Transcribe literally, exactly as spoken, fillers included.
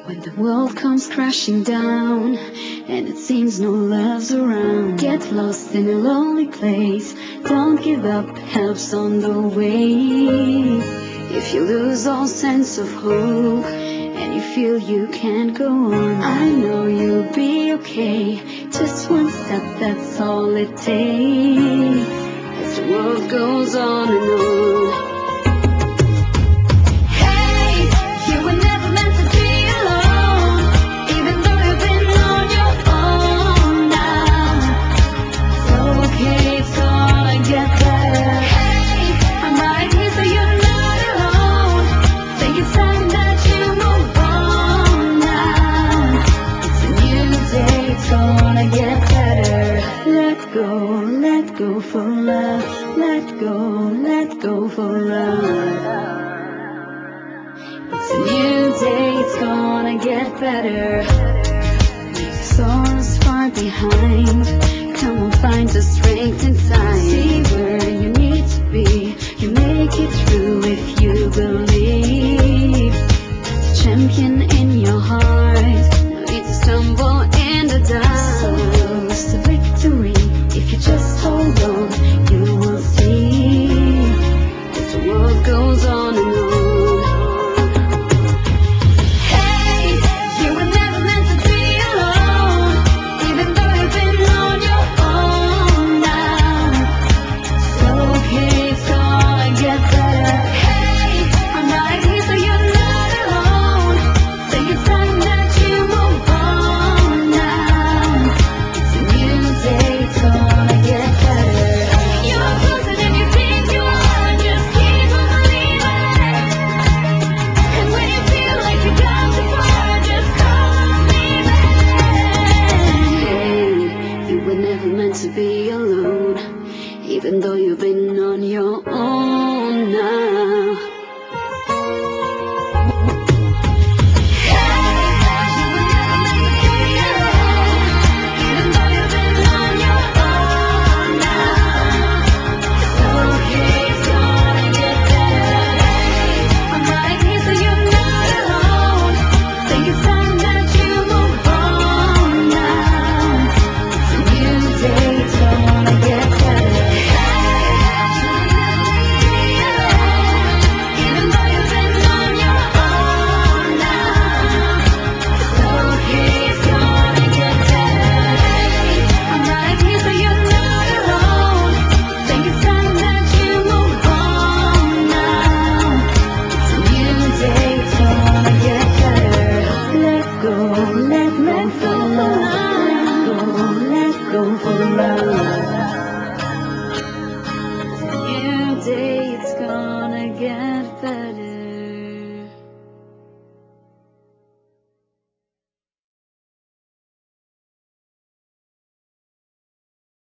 When the world comes crashing down and it seems no love's around, get lost in a lonely place. Don't give up, help's on the way. If you lose all sense of hope and you feel you can't go on, I know you'll be okay. Just one step, that's all it takes. As the world goes on and on. Let go for love, let go, let go for love. It's a new day, it's gonna get better. Leave the sorrows far behind. Come on, find the strength inside. See where you need to be. You make it through if you believe. There's a champion in your heart. No need to stumble in the dark. So close to victory. If you just hold on, you will see. As the world goes on and on. Hey, you were never meant to be alone. Even though you've been on your own now. It's okay, it's gonna get better. Hey, I'm right here so you're not alone. Think it's time that you move on now. It's a new day, it's gonna get better. You are closer than you think you are. Just keep on believing. And when you feel like you've gone too far, just call on me, babe. Hey, you were never meant to be alone. Even though you've been on your own now.